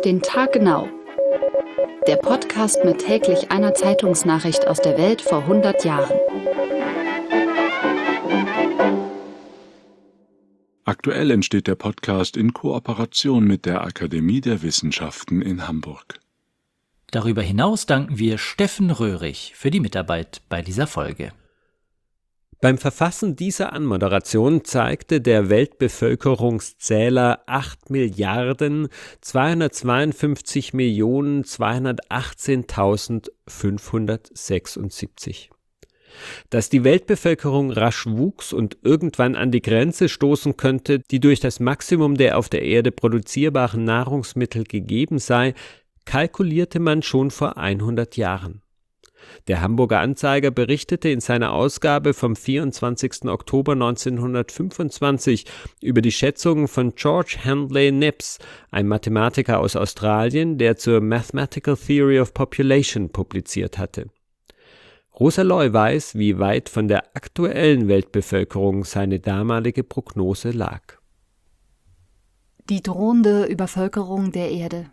den Tag genau. Der Podcast mit täglich einer Zeitungsnachricht aus der Welt vor 100 Jahren. Aktuell entsteht der Podcast in Kooperation mit der Akademie der Wissenschaften in Hamburg. Darüber hinaus danken wir Steffen Röhrig für die Mitarbeit bei dieser Folge. Beim Verfassen dieser Anmoderation zeigte der Weltbevölkerungszähler 8.252.218.576. Dass die Weltbevölkerung rasch wuchs und irgendwann an die Grenze stoßen könnte, die durch das Maximum der auf der Erde produzierbaren Nahrungsmittel gegeben sei, kalkulierte man schon vor 100 Jahren. Der Hamburger Anzeiger berichtete in seiner Ausgabe vom 24. Oktober 1925 über die Schätzungen von George Handley Nips, ein Mathematiker aus Australien, der zur Mathematical Theory of Population publiziert hatte. Rosa Loy weiß, wie weit von der aktuellen Weltbevölkerung seine damalige Prognose lag. Die drohende Übervölkerung der Erde.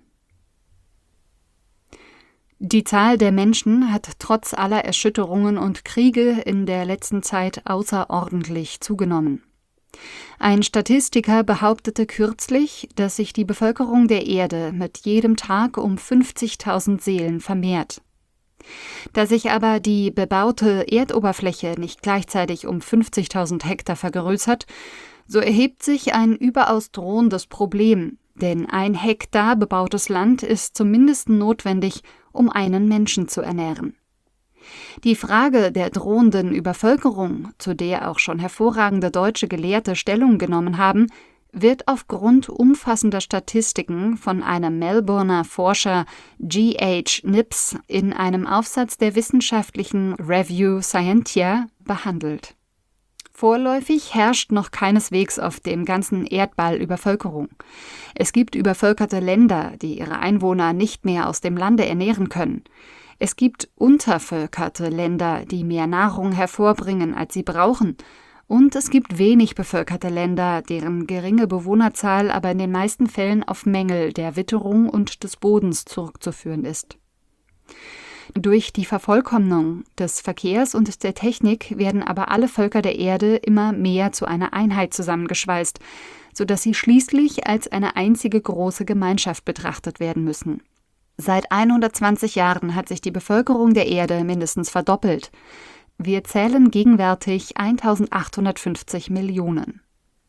Die Zahl der Menschen hat trotz aller Erschütterungen und Kriege in der letzten Zeit außerordentlich zugenommen. Ein Statistiker behauptete kürzlich, dass sich die Bevölkerung der Erde mit jedem Tag um 50.000 Seelen vermehrt. Da sich aber die bebaute Erdoberfläche nicht gleichzeitig um 50.000 Hektar vergrößert, so erhebt sich ein überaus drohendes Problem, denn 1 Hektar bebautes Land ist zumindest notwendig, um einen Menschen zu ernähren. Die Frage der drohenden Übervölkerung, zu der auch schon hervorragende deutsche Gelehrte Stellung genommen haben, wird aufgrund umfassender Statistiken von einem Melbourner Forscher G.H. Nips in einem Aufsatz der wissenschaftlichen Review Scientia behandelt. Vorläufig herrscht noch keineswegs auf dem ganzen Erdball Übervölkerung. Es gibt übervölkerte Länder, die ihre Einwohner nicht mehr aus dem Lande ernähren können. Es gibt untervölkerte Länder, die mehr Nahrung hervorbringen, als sie brauchen. Und es gibt wenig bevölkerte Länder, deren geringe Bewohnerzahl aber in den meisten Fällen auf Mängel der Witterung und des Bodens zurückzuführen ist. Durch die Vervollkommnung des Verkehrs und der Technik werden aber alle Völker der Erde immer mehr zu einer Einheit zusammengeschweißt, sodass sie schließlich als eine einzige große Gemeinschaft betrachtet werden müssen. Seit 120 Jahren hat sich die Bevölkerung der Erde mindestens verdoppelt. Wir zählen gegenwärtig 1.850 Millionen.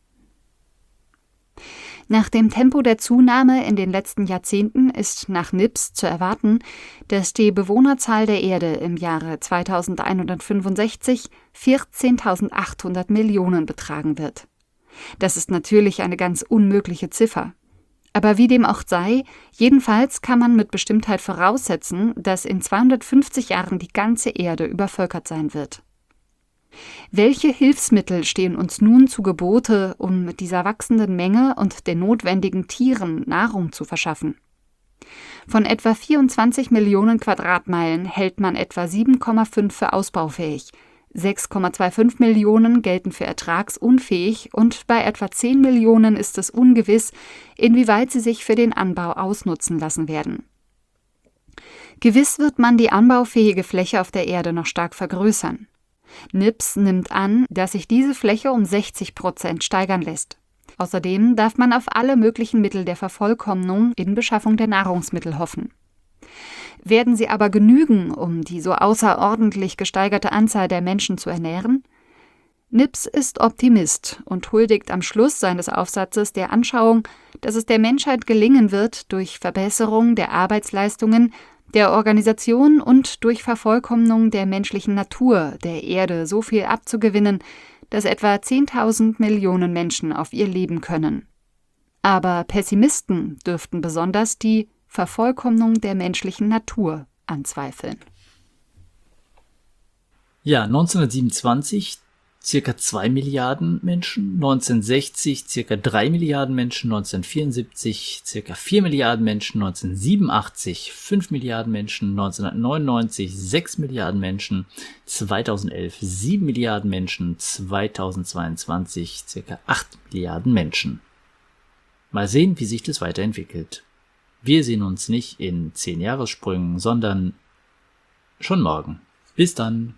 Nach dem Tempo der Zunahme in den letzten Jahrzehnten ist nach Nips zu erwarten, dass die Bewohnerzahl der Erde im Jahre 2165 14.800 Millionen betragen wird. Das ist natürlich eine ganz unmögliche Ziffer. Aber wie dem auch sei, jedenfalls kann man mit Bestimmtheit voraussetzen, dass in 250 Jahren die ganze Erde übervölkert sein wird. Welche Hilfsmittel stehen uns nun zu Gebote, um dieser wachsenden Menge und den notwendigen Tieren Nahrung zu verschaffen? Von etwa 24 Millionen Quadratmeilen hält man etwa 7,5 für ausbaufähig, 6,25 Millionen gelten für ertragsunfähig und bei etwa 10 Millionen ist es ungewiss, inwieweit sie sich für den Anbau ausnutzen lassen werden. Gewiss wird man die anbaufähige Fläche auf der Erde noch stark vergrößern. Nips nimmt an, dass sich diese Fläche um 60% steigern lässt. Außerdem darf man auf alle möglichen Mittel der Vervollkommnung in Beschaffung der Nahrungsmittel hoffen. Werden sie aber genügen, um die so außerordentlich gesteigerte Anzahl der Menschen zu ernähren? Nips ist Optimist und huldigt am Schluss seines Aufsatzes der Anschauung, dass es der Menschheit gelingen wird, durch Verbesserung der Arbeitsleistungen, der Organisation und durch Vervollkommnung der menschlichen Natur der Erde so viel abzugewinnen, dass etwa 10.000 Millionen Menschen auf ihr leben können. Aber Pessimisten dürften besonders die Vervollkommnung der menschlichen Natur anzweifeln. Ja, 1927 circa 2 Milliarden Menschen, 1960 circa 3 Milliarden Menschen, 1974 circa 4 Milliarden Menschen, 1987 5 Milliarden Menschen, 1999 6 Milliarden Menschen, 2011 7 Milliarden Menschen, 2022 circa 8 Milliarden Menschen. Mal sehen, wie sich das weiterentwickelt. Wir sehen uns nicht in 10-Jahressprüngen, sondern schon morgen. Bis dann.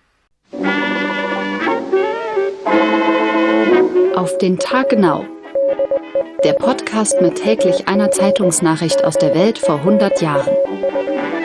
Auf den Tag genau. Der Podcast mit täglich einer Zeitungsnachricht aus der Welt vor 100 Jahren.